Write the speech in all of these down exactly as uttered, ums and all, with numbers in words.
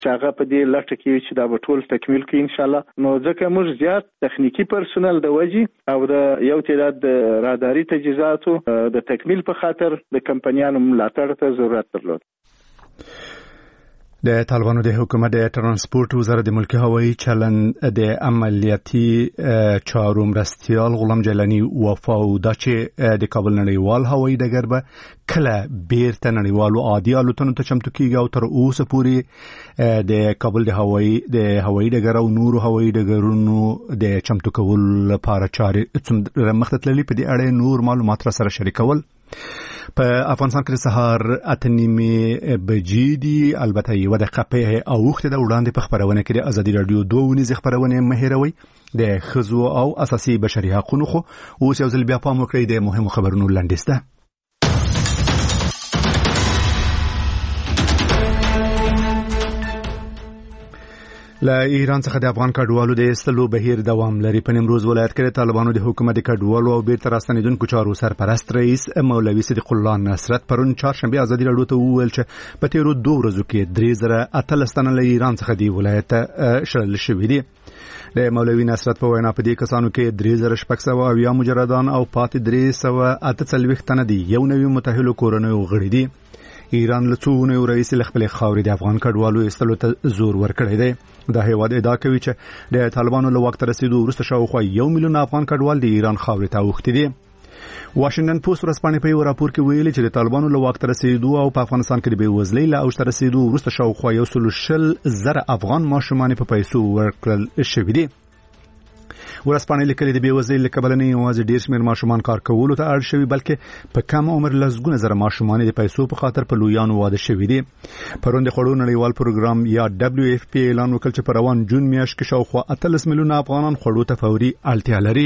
چې هغه په دې لټه کې چې دا به ټول تکمیل کړي ان شاء الله. نو ځکه موږ زیات تخنیکی پرسونل د وجې او د یو تعداد د راداري تجهیزاتو د تکمیل په خاطر د کمپنیانو ملاتړ ته ضرورت درلود. د طالبانو د حکومت د ترانسپورت وزارت د ملکی هوایی چلن د عملیاتي چارو مرستیال غلام جیلانی وفاوده چې د کابل نړیوال هوایی ډګر به کله بیرته نړیوالو عادي الوتنو ته چمتو کیږي او تر اوسه پورې د کابل د هوایی د هوایی ډګر او نورو هوایی ډګرونو د چمتو کول لپاره چارې څومره مخته تللي په دې اړه نور معلومات را سره شریکول. په افغانستان کې سهار اته نیمې بجې دي. البته یو د قپه او وخت د وړاندې په خبرونه کې د ازادي رادیو دوه ونیز خبرونه مهیروي د خزو او اساسي بشري حقوقو خو اوس یو ځل بیا پام وکړئ د مهمو خبرونو لاندسته. له ایران څخه د افغان کډوالو د ایستلو بهیر دوام لري. په نیمروز ولایت کې طالبانو د حکومت د کډوالو او بیرته راستنیدونکو چارو سرپرست رئیس مولوي صدیق الله نصرت پرون چهارشنبه ازادي رادیو ته وویل چې په تیرو دوه ورځو کې درې زره اتلس تنه له ایران څخه دی ولایت شړل شوي دي. د مولوي نصرت په وینا په دې کسانو کې درې زره شپږ سوه اویا مجردان او پاتې درې سوه اته څلوېښت تنه دي یو نوي متأهلو کورنیو غړي دي. ایران له څو نوي رئیس له خپل خاورې د افغان کډوالو ایستلو ته زور ورکړی دی. دا هیواد ادعا کوي چې د طالبانو له وخت رسیدو وروسته شاوخوا یو میلیون افغان کډوال د ایران خاورې ته اوښتي دي. واشنگټن پوسټ ورځپاڼې په یو راپور کې ویلي چې د طالبانو له وخت رسیدو او په افغانستان کې د بېوزلۍ له اوج ته رسیدو وروسته شاوخوا یو سل شل زره افغان ماشومان په پیسو ورکړل شوي دي. ورځپاڼې لیکلي د بېوزلۍ له کبله نه یوازې ډېر شمېر ماشومان کار کولو ته اړ شوي بلکې په کم عمر لسګونه زره ماشومان د پیسو په خاطر په لویانو واده شوي دي. پرون د خوړو نړیوال پروګرام یا دبلیو اف پی اعلان وکړ چې په روان جون میاشت کې شاوخوا اتلس میلیونه افغانان خوړو ته فوري اړتیا لري.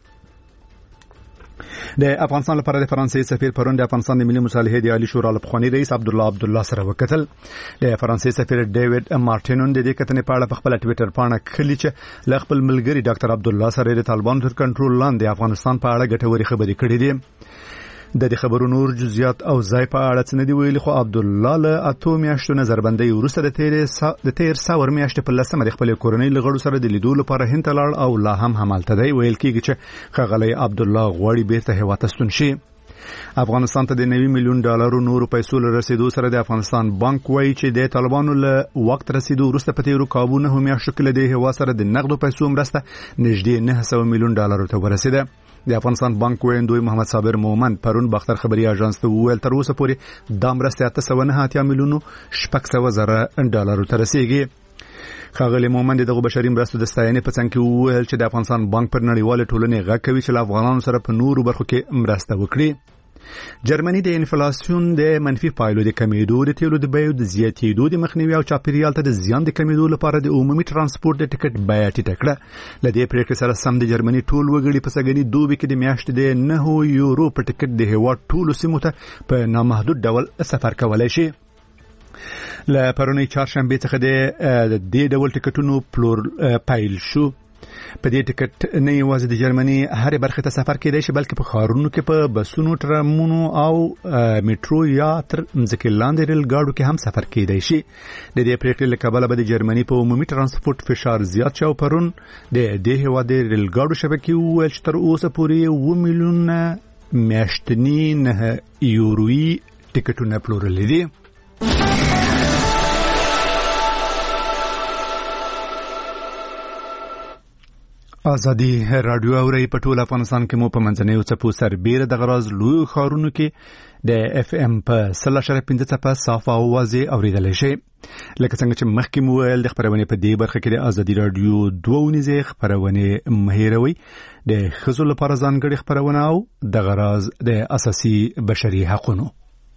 د افغانستان لپاره د فرانسې سفیر پرون د افغانستان د ملي مصالحې د عالی شورا لپخوانی رئیس عبدالله عبدالله سره وکتل. د فرانسې سفیر ډیوډ مارټینون د دې کتنې په اړه په خپل ټویټر باندې کلی چې ل خپل ملګری ډاکټر عبدالله سره د طالبانو تر کنټرول لاندې افغانستان په اړه ګټورې خبرې کړې دي. د دې خبرو نور جزئیات او ځای په اړه څه نه دی ویلي خو عبدالله له اتو میاشتو نظربندۍ وروسته د تیر د تیر څلور میاشتې په لسمه د خپل کورنۍ له غړو سره د لیدو لپاره هند ته لاړ او لا هم همالته دی. ویل کېږي چې ښاغلی عبدالله غواړي بیرته هیواد ته ستون شي. افغانستان ته د نوي میلیون ډالرو نورو پیسو له رسیدو سره د افغانستان بانک وایي چې د طالبانو له وخت رسیدو وروسته په تیرو کابو نهو میاشتو کې له دې هیواد سره د نقدو پیسو مرسته نږدې نه سوه میلیون ډالرو ته ورسېده. د افغانستان بانک ویندوی محمد صابر مومن پرون باختر خبري اژانس ته وویل تر اوسه پورې دا مرستې اته سوه نه اتیا میلیونو شپږ سوه زره ډالرو ته رسیږي. ښاغلی مومن دغه بشري مرستو د ستاینې په څنګ کې وویل چې د افغانستان بانک پر نړیوالې ټولنې غږ کوي چې له افغانانو سره په نورو برخو کې مرسته وکړي. جرمني د انفلاسیون د منفي پایلو د کمیدو د تیلو د بیو د زیاتېدو د مخنیوي او چاپیریال ته د زیان د کمیدو لپاره د عمومي ترانسپورت د ټکټ بیه ټیټه کړه. له دې پریکړې سره سم د جرمني ټول وګړي په سږني دوبي کې د میاشتې د نهو یورو په ټکټ د هیواد ټولو سیمو ته په نامحدود ډول سفر کولی شي. له پرونۍ چهارشنبې څخه د دې ډول ټکټونو پلور پیل شو. په دې ټکټ نه یوازې د جرمني هرې برخې ته سفر کېدای شي بلکې په ښارونو کې په بسونو ټرامونو او میټرو یا تر ځمکې لاندې ریل ګاډو کې هم سفر کېدای شي. د دې پریکړې له کبله به د جرمني په عمومي ترانسپورت فشار زیات شو. پرون د دې هیواد د ریل ګاډو شبکې وویل چې تر اوسه پورې اوه میلیونه میاشتني نه یوروي ټکټونه پلورلي دي. ازادي رادیو اوري په ټول افغانستان کې مو په منځنیو څپو سربېره د غراز لوی ښارونو کې د اف ام په سل اشاریه پنځه څپه صاف او واضح اوریدلی شي. لکه څنګه چې مخکې مو ویل د خپرونې په دې برخه کې د ازادي رادیو دوه ونیزې خپرونې مهیروي د ښځو لپاره ځانګړې خپرونه او د غراز د اساسي بشري حقوقو.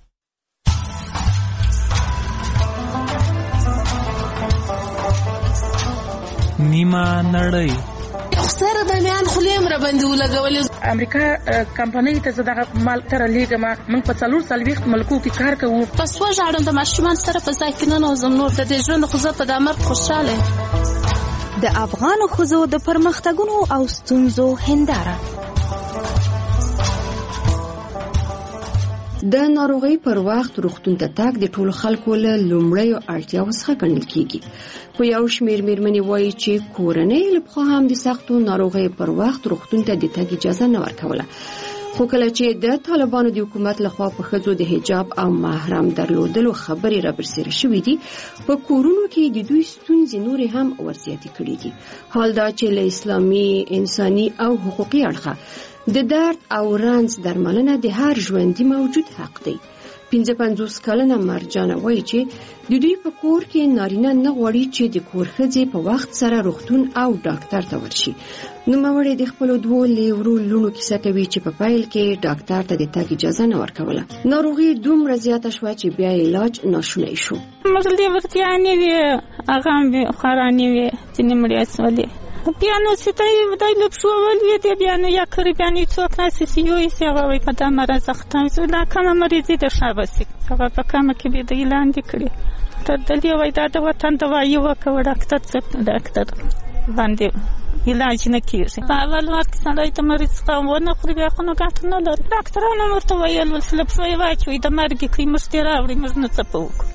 نیمه نړۍ سره د میان خلیم را باندې ولګولې. امریکا کمپنۍ ته زداغه مال تر لیګه ما من په څلور سلويخت ملکو کې کار کوو. پس وژاړم د ماشومان سره په ځای کې نه نوزم نور د دې ژوند خو زه په د مرګ خوشاله. د افغان ښځو د پرمختګونو او ستونزو هنداره د ناروغۍ پر وخت روغتون ته تګ د ټولو خلکو له لومړیو اړتیاوو څخه ګڼل کیږي. په یو شمېر مېرمنې وایي چې کورنۍ له پخوا هم د سختو ناروغۍ پر وخت روغتون ته د تګ اجازه نه ورکوله، خو کله چې د طالبانو د حکومت لخوا په ښځو د حجاب او محرم درلودلو خبرې رابرسېره شوې دي، په کورونو کې د دوی ستونزې نورې هم ورزیاتې کړې دي. حال دا چې له اسلامي، انساني او حقوقي اړخه د درد او رنځ درملنه د هر ژوندي موجود حق دی. پنځه پنځوس کلنه مرجانه وایي چې د دوی په کور کې نارینه نه غواړي چې د کور ښځې په وخت سره روغتون او ډاکټر ته ورشي. نوموړې د خپلو دوو لیورو لوڼو کیسه کوي چې په پیل کې ډاکټر ته د تګ اجازه نه ورکوله. ناروغي دومره زیاته شوه چې بیا علاج ناشونی شو. موږ لیورتیانې وې، هغه هم خورانې وې، ځینې مړې سولې. بیا نو چې دی دی لپسو ولې دی بیا نو یا کړی بیا نو څوک ناسي سیوي سی هغه وي په دا مرز ختم شو. دا کومه مریضي د شابسي هغه په کومه کې به د اعلان کړی تر دې وای دا د وطن دوايي وکړه ډاکټر څخه ډاکټر باندې علاج نه کیږي. په اول وخت سره ته مریض څنګه ونه خوري بیا خو نه ګټه نه لري. ډاکټرانو ورته ویل ول لپسو یې واچوي د مرګ کې مستری راوړي موږ نه څه پوک.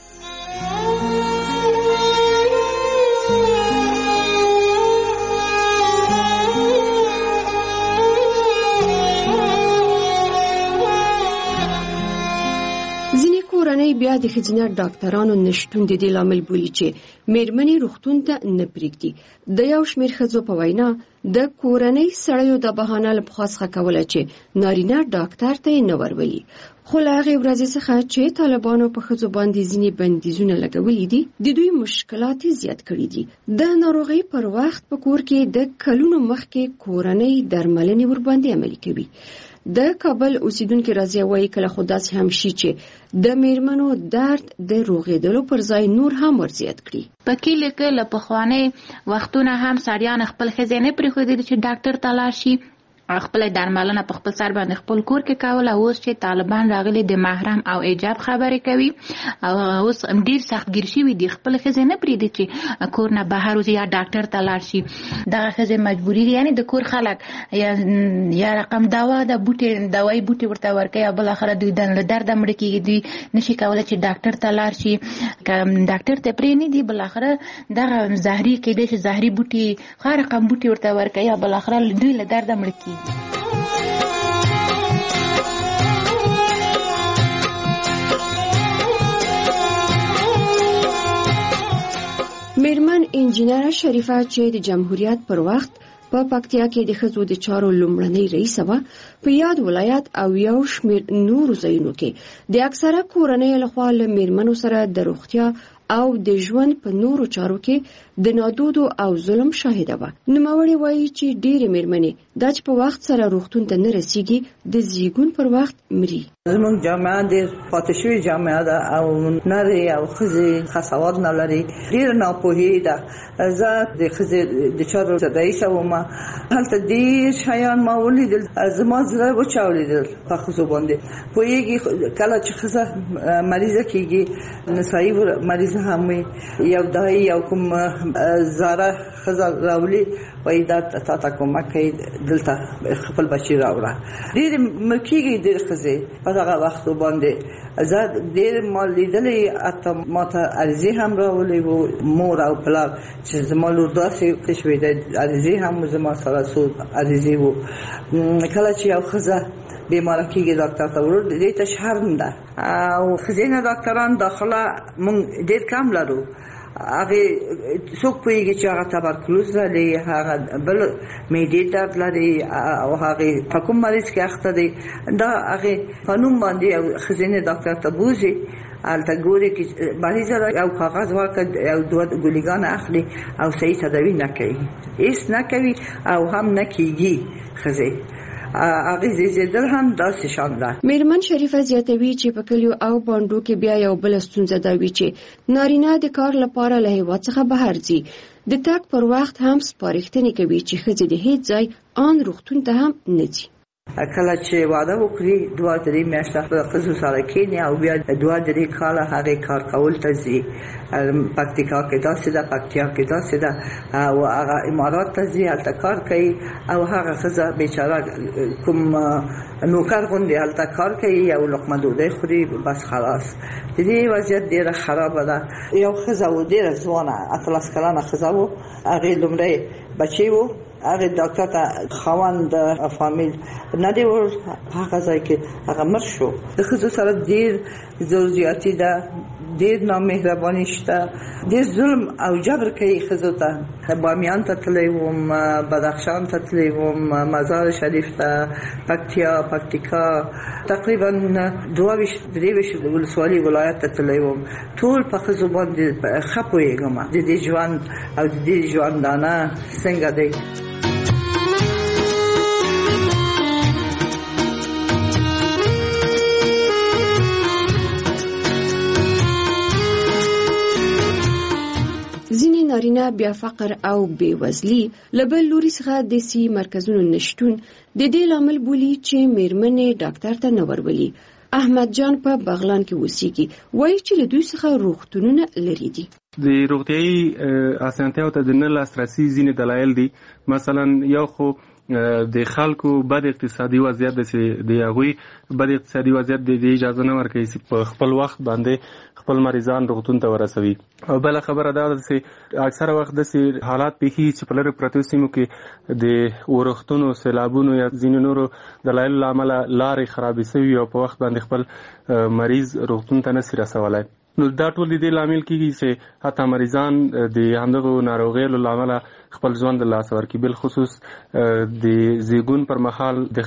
کورنۍ بیا د ښځینه ډاکټرانو نشتون د دې لامل بولي چې مېرمنې روغتون ته نه پرېږدي. د یو شمېر ښځو په وینا د کورنۍ سړیو د بهانه له پخوا څخه کوله چې نارینه ډاکټر ته یې نه ورولي، خو له هغې ورځې څخه چې طالبانو په ښځو باندې ځینې بندیزونه لګولي دي د دوی مشکلات زیات کړي دي. د ناروغۍ پر وخت په کور کې د کلونو مخکې کورنۍ درملنې ورباندې عملي کوي. د کابل اوسیدونکو راځي وایي کله خو داسې هم شي چې د میرمنو درد د روغېدلو پر ځای نور هم ورزیات کړي. په کله کې له پخواني وختونه هم سړیان خپل ښځې نه پرېښودل چې ډاکټر ته لاړ شي، خپل درملنه په خپل سر باندې خپل کور کې کوله. اوس چې طالبان راغلي د محرم او حجاب خبرې کوي او اوس ډیر سختګیر شوي دي، خپل ښځې نه پرېږدي چې کور نه بهر وځي یا ډاکټر ته لاړ شي. دغه ښځې مجبوري دي، یعنې د کور خلک یا یا رقم دوا د بوټي دوايي بوټي ورته ورکوي او بالاخره دوی د درد مړه کېږي، دوی نشي کولی چې ډاکټر ته لاړ شي. ډاکټر ته پرې نه دي، بالاخره دغه زهري کېدای شي زهري بوټي هر رقم بوټي ورته ورکوي او بالاخره دوی له درد مړه کېږي. میرمن انجینر شریفه چې د جمهوریت پر وخت په پکتیا کې د ښځو د چارو لومړنۍ رئیسه وه، په یاد ولایت او یو شمېر نورو ځایونو کې د اکثره کورنیو لخوا له میرمنو سره د روغتیا او د ژوند په نورو چارو کې د نادودو او ظلم شاهده وه. نوموړې وایي چې ډېرې میرمنې دا چې په وخت سره روغتون ته نه رسیږي د زیږون پر وخت مري. زموږ جامعه ډېر پاتې شوې جامعه ده او نرۍ او ښځې ښه سواد نه لري، ډېره ناپوهي ده. زه د ښځې د چارو رئیسه وم، هلته ډېر شیان ما ولیدل، زما زړه وچاودېدل په ښځو باندې. پوهېږي کله چې ښځه مریضه کېږي، نسایي مریضه هم وي، یو دای یو کوم زاره ښځه راولي وایي دا تا ته کومک کوي، دلته خپل بچي راوړه. ډېرې مړ کېږي ډېرې ښځې په دغه وختو باندې. زه ډېر ما لیدلې، حتی ما ته عریضې هم راولې وو، مور او پلار چې زما لور داسې شوې ده، عریضې هم زما سره څو عریضې وو. کله چې یو ښځه بیماره کېږي ډاکټر ته ورو دې ته شرم ده، او ښځینه ډاکټران داخله مونږ ډېر کم لرو. هغه څوک پوهیږي چې هغه تبرکلوز لري، هغه بل معدې درد لري او هغه په کوم مریض کې اخته دی، دا هغه قانون باندې ښځینه ډاکټر ته بوزي. البته ګوري چې مریض او کاغذ ورکړ او دوه ګولګان اخلي او صحیح تداوی نه کوي، هیڅ نه کوي او هم نه کیږي ښځې. هغه زیاتره هم داسې شان ده. میرمن شریفه زیاتوي چې په کلیو او بانډو کې بیا یو بل ستونزه دا وي چې نارینه د کار لپاره له هیواد څخه بهر ځي، د تګ پر وخت هم سپارښتنې کوي چې ښځې د هیڅ ځای آن روغتون ته هم نه ځي. کله چې واده وکړي دوه درې میاشتې په قضو سره کېني او بیا دوه درې کاله هغه کار کول ته ځي. پکتیکا کې داسې ده، پکتیا کې داسې ده او هغه امارات ته ځي، هلته کار کوي او هغه ښځه بیچاره کوم نوکر غوندې هلته کار کوي، یو لقمه ډوډۍ خوري، بس خلاص. د دې وضعیت ډېره خرابه ده. یو ښځه و ډېره ځوانه اتلس کلنه ښځه و، هغې لومړی بچی و، هغه ډاکټر ته خاوند فامیل نه دی ور هغه ځای کې هغه مر شو. د ښځو سره ډېر زوجیاتي ده، ډېر نامهرباني شته، ډېر ظلم او جبر کوي ښځو ته. بامیان ته تللی وم، بدخشان ته تللی وم، مزار شریف ته، پکتیا، پکتیکا، تقریبا دوه ویشت درې ویشت ولسوالي ولایت ته تللی وم. ټول په ښځو باندې ښه پوهېږم د دې ژوند او د دې ژوندانه څنګه دی. ځینې نارینه بیا فقر او بېوزلي له بل لوري څخه د سي مرکزونو نشتون د دې لامل بولي چې میرمنې ډاکټر ته نه ورولي. احمد جان په بغلان کې اوسېږي، وایي چې له دوی څخه روغتونونه لري دي. د روغتیايي اسانتیاو ته د نه لاسرسي ځینې دلایل دي. مثلا یو خو د خلکو بد اقتصادي وضعیت د هغوی بد اقتصادي وضعیت د اجازه نه ورکوي چې په خپل وخت باندې خپل مریضان روغتون ته ورسوي. او بله خبره دا ده چې اکثره وخت داسې حالات پیښیږي چې په لرې پرتو سیمو کې د ورښتونو، سیلابونو یا ځینې نورو دلایلو له امله لارې خرابې شوي او په وخت باندې خپل مریض روغتون ته نشي رسولی. نو دا ټول د دې لامل کېږي چې حتی مریضان د همدغو ناروغیو له امله خپل ژوند له لاسه ورکړي. بالخصوص د زیږون پر مهال د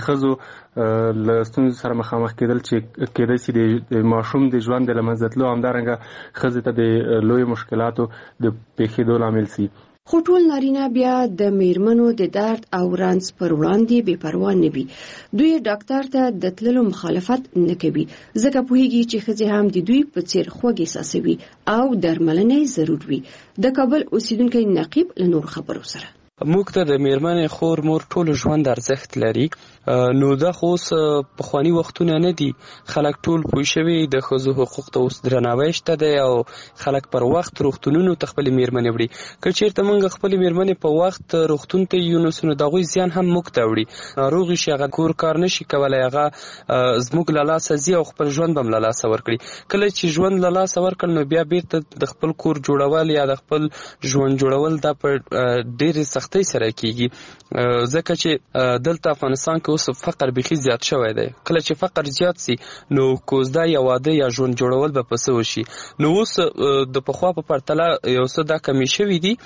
ښځو له ستونزو سره مخامخ کېدل چې کېدای شي د ماشوم د ژوند د له منځه تلو، همدارنګه ښځې ته د لویو مشکلاتو د پیښېدو لامل شي. خو ټول نارینه بیا د میرمنو د درد او رنځ پر وړاندې بې پروا نه وي. دوی ډاکټر ته د تللو مخالفت نه کوي، ځکه پوهیږي چې ښځې هم د دوی په څیر خوږ احساسوي او درملنه ضرور وي. د کابل اوسیدونکی نقیب له نور خبرو سره موږ ته د میرمنې خور مور ټول ژوند ارزښت لري. نو دا خو اوس پخواني وختونه نه دي، خلک ټول پوه شوي د ښځو حقوق ته اوس درناوی شته دی او خلک پر وخت روغتونونو ته خپلې میرمنې وړي. که چېرته موږ خپلې میرمنې په وخت روغتون ته یونسو نو د هغوی زیان هم موږ ته وړي. ناروغې شي، هغه کور کار نشي کولی، هغه زموږ له لاسه ځي او خپل ژوند به هم له لاسه ورکړي. کله چې ژوند له لاسه ورکړل نو بیا بیرته د خپل کور جوړول یا د خپل ژوند جوړول دا په ډېرې سختۍ سره کېږي، ځکه چې دلته افغانستان کې اوس فقر بیخي زیات شوی دی. کله چې فقر زیات سي نو کوزده یا واده یا ژوند جوړول به په څه وشي. نو اوس د پخوا په پرتله یو څه دا کمی شوي دي.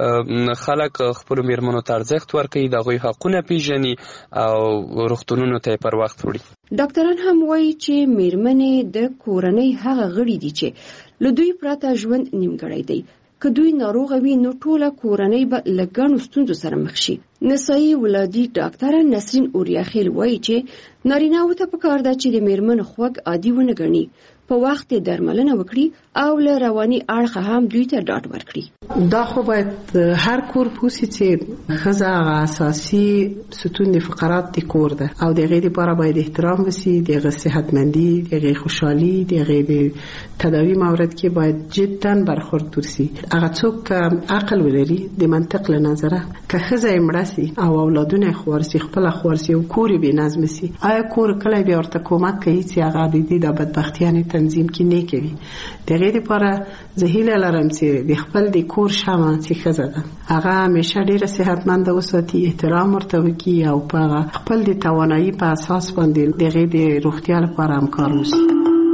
خلک خپلو میرمنو ته ارزښت ورکوي، د هغوی حقونه پیژني او روغتونونو ته یې پر وخت وړي. ډاکټران هم وایي چې میرمنې د کورنۍ هغه غړي دي چې له دوی پرته ژوند نیمګړی دی. که دوی ناروغه وي نو ټوله کورنۍ به له ګڼو ستونزو سره مخ شي. نسایي ولادي ډاکټره نسرین اوریاخیل وایي چې نارینه‌وو ته پکار ده چې د میرمنو خوږ عادي ونه ګڼي، په وخت درملنه وکړي او له رواني اړخه هم دوی ته ډاډ ورکړي. دا خو باید هر کور پوسی چې ښځه هغه اساسي ستون د فقرات د کور ده او د هغې لپاره باید احترام وسي، د هغې صحتمندي، د هغې خوشحالي، د هغې د تداوي مورد کې باید جدا برخورد وسي. هغه څوک عقل ولري د منطق له نظره که ښځه یې مړه سي او اولادونه یې خوار سي، خپله خوار سي او کور یې بې نظمه سي، آیا کور کله بیا ورته کومک کوي چې هغه د دې د بدبختیانې تنظیم کې نه کوي؟ د هغې لپاره زه هیله لرم چې د خپل د کور شمع چې ښځه ده هغه همیشه ډېره صحتمنده وساتي، احترام ورته وکړي او په خپل د توانایي په اساس باندې د هغې د روغتیا لپاره هم کار وشي.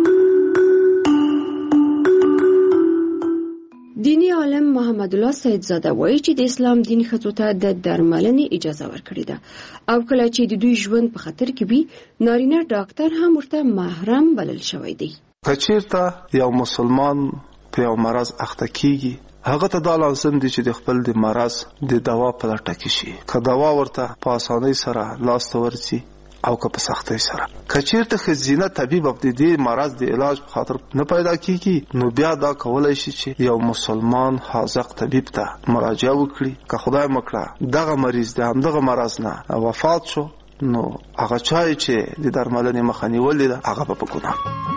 دینی عالم محمد الله سیدزاده وایي چې د اسلام دین ښځو ته د درملنې اجازه ورکړې ده او کله چې د دوی ژوند په خطر کې وي نارینه ډاکټر هم ورته محرم بلل شوی دی. که چېرته یو مسلمان په یو مرض اخته کېږي هغه ته دا لازم دی چې د خپل د مرض د دوا په لټه کې شي. که دوا ورته په اسانۍ سره لاسته ورځي او که په سختۍ سره. که چېرته ښځینه طبیب د دې مرض د علاج په خاطر نه پیدا کېږي نو بیا دا کولی شي چې یو مسلمان حاذق طبیب ته مراجعه وکړي. که خدای مکړه دغه مریض د همدغه مرض نه وفات شو نو هغه چای چې د درملنې مخه نیولې ده هغه په ګناه.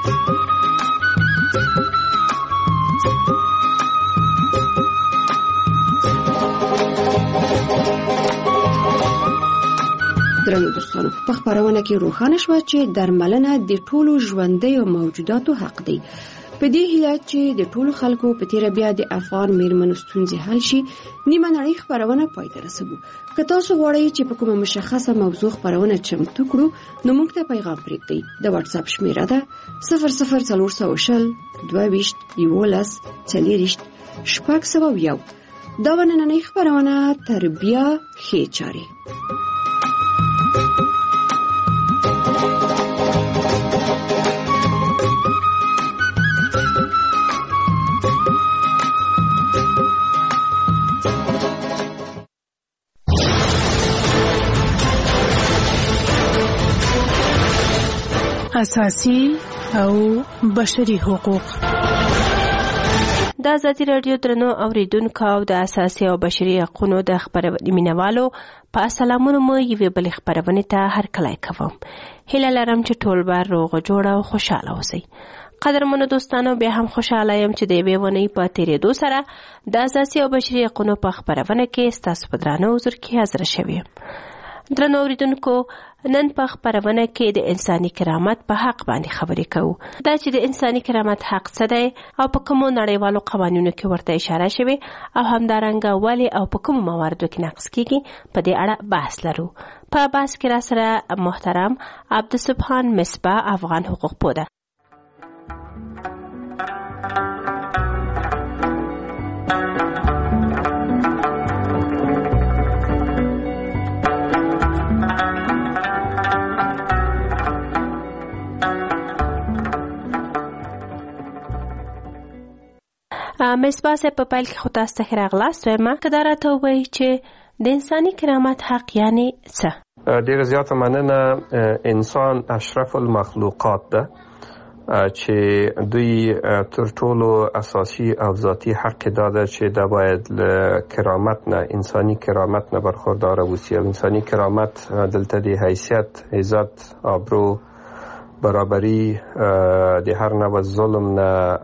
درنو دوستانو، په خبرونه کې روښانه شوه چې درملنه د ټولو ژوندیو موجوداتو حق دی. په دې هیله چې د ټولو خلکو په تیره بیا د افغان میرمنو ستونزې حل شي، نیمه نړۍ خبرونه پای ته رسوو. که تاسو غواړئ چې په کومه مشخصه موضوع خبرونه چمتو کړو، نو موږ ته پیغام پرېږدئ. د واتس اپ شمیره ده صفر صفر څلور سوه شل دوه ویشت یولس څلېرویشت شپږ سوه یو. دا به نننۍ خبرونه تر بیا ښې چارې. اساسي او بشري حقوق. د ازادي راډیو درنو اوریدونکو او د اساسي او بشري حقوقو د خبرونې مینوالو په سلامونه مو یوې بلې خبرونې ته هرکلی کوم. هیله لرم چې ټول به روغ جوړ او خوشاله اوسئ. قدرمنو دوستانو، بیا هم خوشاله یم چې د یوې ونې په تېرېدو سره د اساسي او بشري حقوقو په خبرونه کې ستاسو په درانه حضور کې حاضر شوې یم. درنو اوریدونکو، نن په خبرونه کې د انساني کرامت په حق باندې خبرې کوو. دا چې د انساني کرامت حق څه دی او په کومو نړیوالو قوانینو کې ورته اشاره شوې او همدارنګه ولې او په کومو مواردو کې نقض کیږي، په دې اړه بحث لرو. په بحث کې را سره محترم عبدالسبحان مصباح، افغان حقوق پوده. مصباح صاحب، په پیل کې خو تاسو ته ښه راغلاست. وایم که دا راته ووایي چې د انساني کرامت حق یعنی څه؟ ډېره زیاته مننه. انسان اشرف المخلوقات ده چې دوی تر ټولو اساسي او ذاتي حق دا ده چې دا باید له کرامت نه، انساني کرامت نه برخورداره اوسي. او انساني کرامت دلته د حیثیت، عزت، آبرو، برابری، د هر نوع ظلم نه،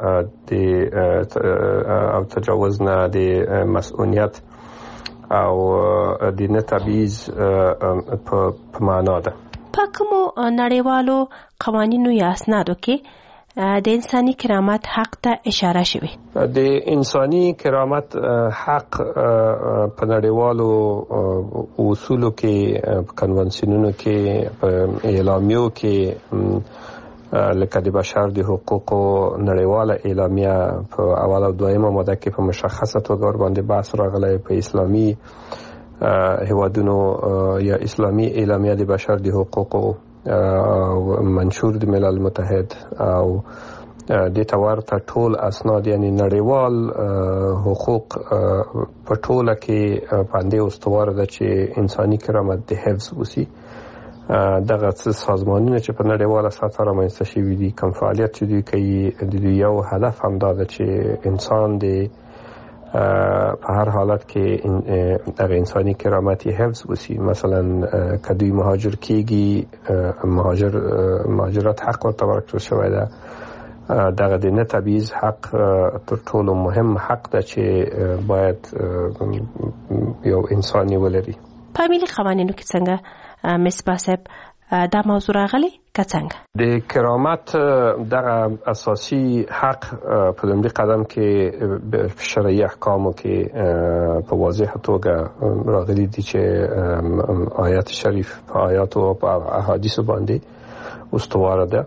او تجاوز نه، د مسئولیت او د نه تبعیض په معنا ده. په کومو نړیوالو قوانینو یا اسنادو کې د انساني کرامت حق ته اشاره شوی؟ د انساني کرامت حق په نړیوالو اصولو کې، په کنونسیونونو کې، په اعلامیو کې، لکه د بشر د حقوقو نړیواله اعلامیه په اول او دویمه ماده کې په مشخصه توګه ورباندې بحث راغلی. په اسلامي هیوادونو یا اسلامي اعلامیه د بشر د حقوقو منشور د ملل متحد او د تورته ټول اسناد، یعنی نړیوال حقوق په ټوله کې باندې استوار ده چې انساني کرامت د حفظ وسی. دغه سازمانونه چې په نړیواله سطح رامنځته شوي دي، کوم فعالیت چې دوی کوي، د دوی یو هدف هم دا ده چې انسان د په هر حالت کې دغه انساني کرامت حفظ وسی. مثلا که دوی مهاجر کیږي، مهاجر مهاجرت حق ورته ورکړل شوی ده. دغه د نه تبعیض حق تر ټولو مهم حق ده چې باید یو انسان ولري. په ملي قوانینو کې څنګه مصباح صاحب دا موضوع راغلی که څنګه؟ د کرامت دغه اساسي حق په لومړي قدم کې شرعي احکامو کې په واضح توګه راغلي دي چې آیات شریف په آیاتو او په احادیثو باندې استواره ده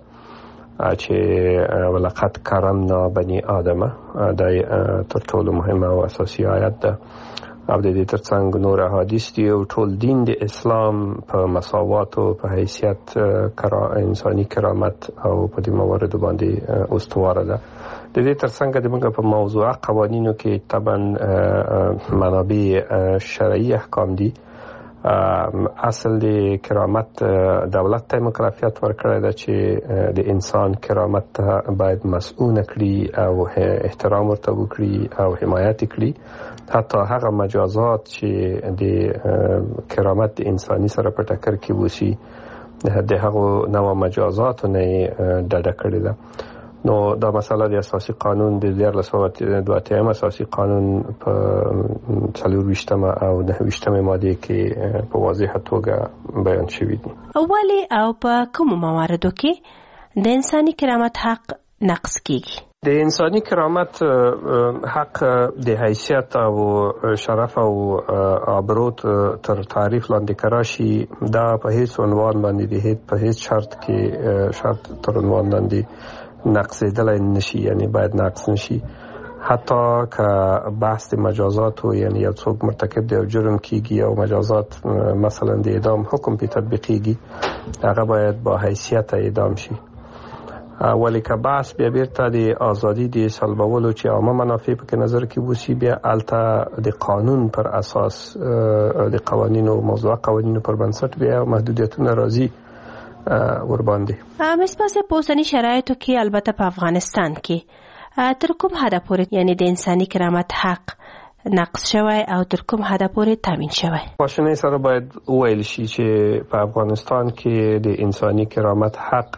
چې ولقد کرمنا بني آدم. دا تر ټولو مهمه او اساسي آیت ده. او د دې ترڅنګ نور احادیث دي او ټول دین د اسلام په مساوات او په حیثیت کرا انساني کرامت او په دې موارد باندې استواره ده. د دې ترڅنګ د موږ په موضوع قوانینو کې طبعا منابع شرعي احکام دي اصل د کرامت دولت ته مکلفیت ورکړی ده چې د انسان کرامت ته باید مسؤونه کړي او احترام ورته وکړي او حمایت کړي. حتی هغه مجازات چې د کرامت د انساني سره په ټکر کې وسی د هغو نوع مجازاتو نه ډډه کړې ده. نو دا مسله د اساسي قانون د دیارلس سوه دوه اتیا اساسي قانون په څلور ویشتمه او نهه ویشتمه ماده کې په واضحه توګه بیان شوی دي. اولی او په کوم مواردو کې د انساني کرامت حق نقض کیږي؟ د انساني کرامت حق د حیثیت او شرف او آبرو تر تعریف لاندې کراشي دا په هیڅ عنوان باندې د هیڅ په هیڅ شرط کې شرط تر عنوان لاندې نقصیدلای نشي، یعنی باید نقص نشي. حتی که بحث د مجازاتو یعنی یو څوک مرتکب دی او جرم کیږي او مجازات مثلا د اعدام حکم په تطبیقیږي هغه باید با حیثیت اعدام شي. ولی که بحث بیا بیرته د ازادي د سلبولو چې عامه منافع په نظر کې وسی بیا الته د قانون پر اساس د قوانینو موضوع قوانینو پر بنسټ بیا محدودیتونه راځي ور باندې. مصباح په اوسني شرایطو کې البته په افغانستان کې تر کوم حده پورې یعنی د انساني کرامت حق نقض شوی او تر کوم حده پورې تامین شوی؟ پاشنه سره باید ویل شي چې په افغانستان کې د انساني کرامت حق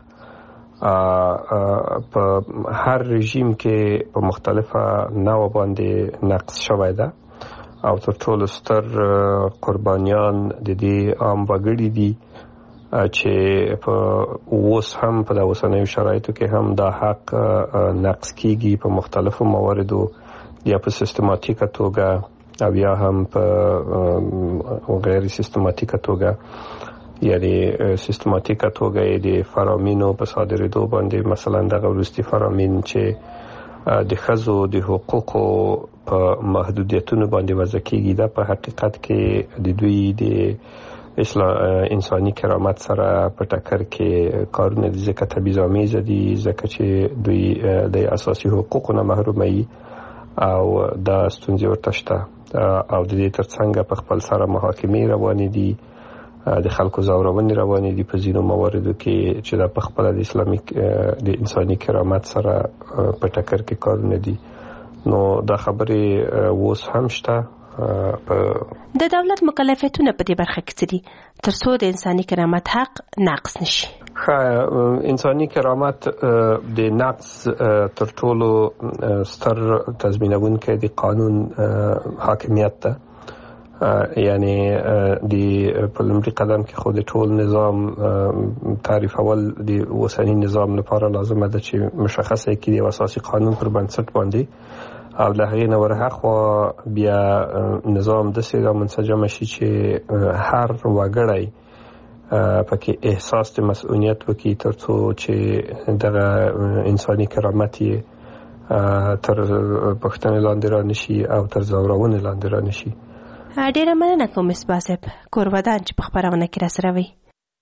په هر رژیم کې په مختلفه نوع باندې نقض شوی ده او تر ټولو ستر قربانیان د دې عام وګړي دي چې په اوس هم په د اوسنیو شرایطو کې هم دا حق نقض کیږي په مختلفو مواردو یا په سیستماتیکه توګه او یا هم په غیر سیستماتیکه توګه یعنی سیستماتیکه توګه د فرامینو په صادرېدو باندې مثلا د غوړستي فرامین چې د ښځو د حقوقو په محدودیتونو باندې وضع کیږي دا په حقیقت کې د دوی د انساني کرامت سره په ټکر کې کارونه دي ځکه تبعیض‌آمیز دي ځکه چې دوی د اساسي حقوقو نه محرومي او دا ستونزې ورته شته او د دې ترڅنګ په خپل سره محاکمې روانې دي د خلکو ځورونې روانې دي په ځینو مواردو کې چې دا په خپل د اسلامي د انساني کرامت سره په ټکر کې کارونه دي. نو دا خبرې اوس هم شته. د دولت مکلفیتونه په دې برخه کې دي تر څو د انساني کرامت حق نقض نشي؟ انساني کرامت د نقض تر ټولو ستر تضمینونکی د قانون حاکمیت ده. یعنی د په لومړي قدم کې خو د ټول نظام تعریف اول د اوسني نظام لپاره لازمه ده چې مشخصه کړي د اساسي قانون پر بنسټ باندې او له هغې نه ورهاخوا بیا نظام داسې رامنسجمه شي چې هر وګړی پکې احساس د مسؤلیت وکړي تر څو چې دغه انساني کرامت یې تر پوښتنې لاندې رانشي او تر ځورونې لاندې رانشي. ډېره مننه کوم مصباح صاحب کوربدان چې په خپرونه کې راسره وئ.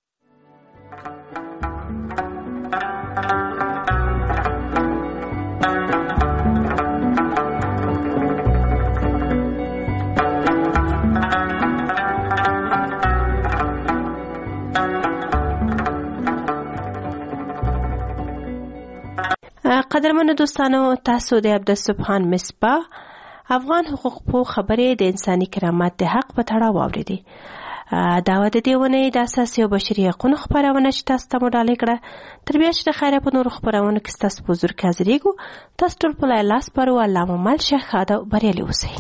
قدرمنو دوستانو تاسو د عبدالسبحان مصباح افغان حقوق په خبرې د انساني کرامت د حق په تړاو واورېدې. دا و د دې ونې د اساسي او بشري حقوقو خبرونه چې تاسو ته مو ډالۍ کړه. تر بیا چې د خیره په نورو خبرونو کې ستاسو په حضور کې حاضرېږو. تاسو ټول په لا لاس پرو الله مو مل شه ښاد او بریالي اوسئ.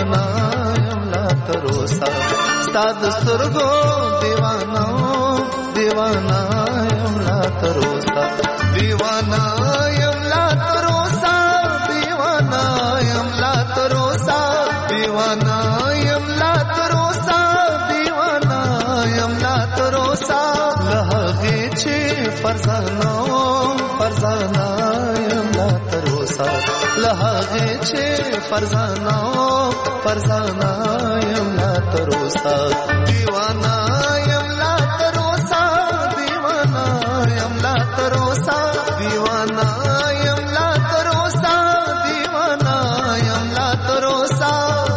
ستاد سترګو دیوانو دیوانا یم لا تروسا دیوانا یم لا تروسا دیوانا یم لا تروسا دیوانا یم لا تروسا دیوانا یم لا تروسا لهغه چې فرزانو فرزانا یم لا تروسا لهغه چې فرزانو فرزانا یم لا تروسا دیوانا یم لا تروسا دیوانا یم لا تروسا دیوانا یم لا تروسا دیوانا یم لا تروسا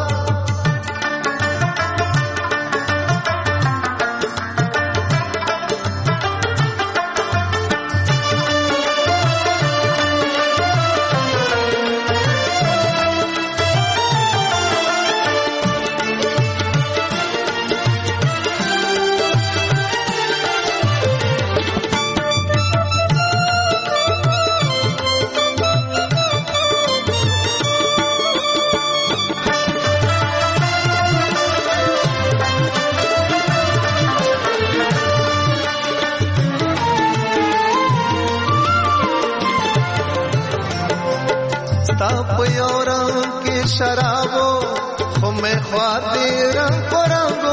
शराबो खुमे ख्वाती रंग परंगो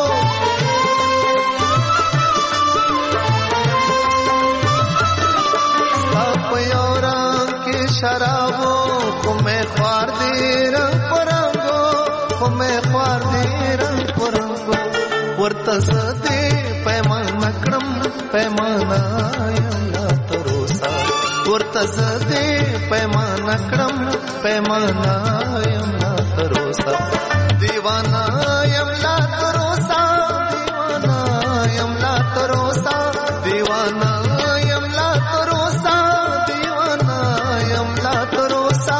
सापयोरंग की शराबो खुमे ख्वाती रंग परंगो खुमे ख्वाती रंग परंगो वर्तसते पैमान क्रम पैमाना यमला तरोसा वर्तसते पैमान क्रम पैमाना यमला तरोसा दीवाना यमला तरोसा दीवाना यमला तरोसा दीवाना यमला तरोसा दीवाना यमला तरोसा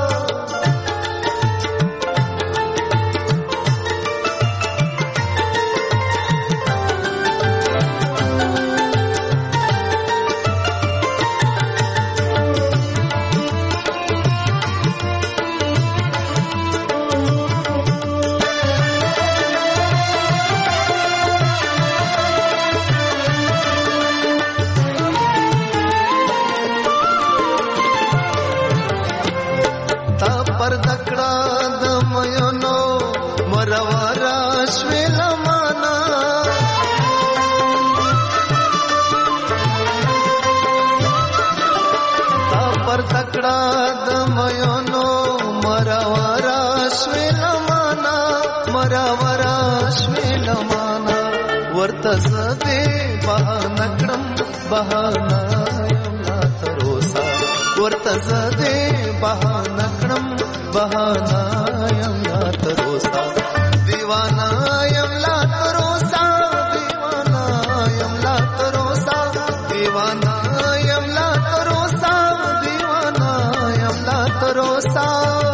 वर्तसते बहानक्रम बहाना यमला तरोसा वर्तसते बहानक्रम बहाना यमला तरोसा दीवाना यमला तरोसा दीवाना यमला तरोसा दीवाना यमला तरोसा दीवाना यमला तरोसा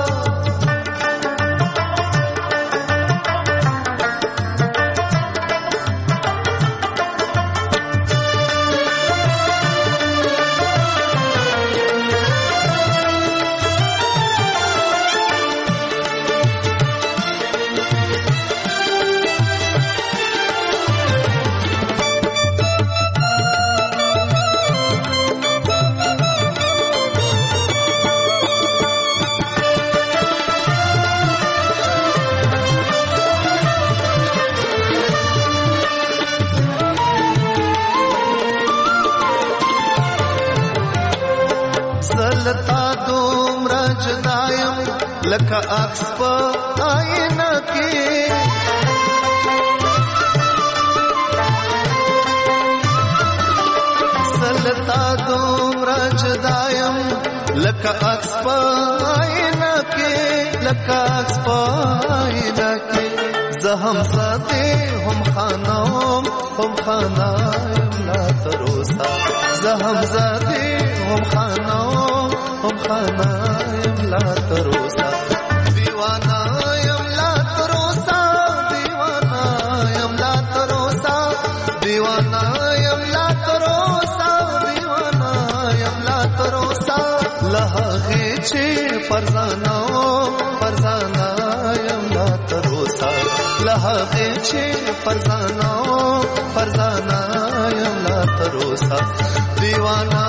लका अक्स पर आईना के सलता तुम रजदायम लका अक्स पर आईना के लका अक्स पर आईना के जहम सादे हम खानाम हम खाना यमला तरोसा जहम सादे हम खानाम हम खाना यमला तरोसा दीवाना यमला तरोसा दीवाना यमला तरोसा दीवाना यमला तरोसा दीवाना यमला तरोसा लहागे छे फरजाना फरजाना यमला तरोसा लहागे छे फरजाना फरजाना ستا دیوانا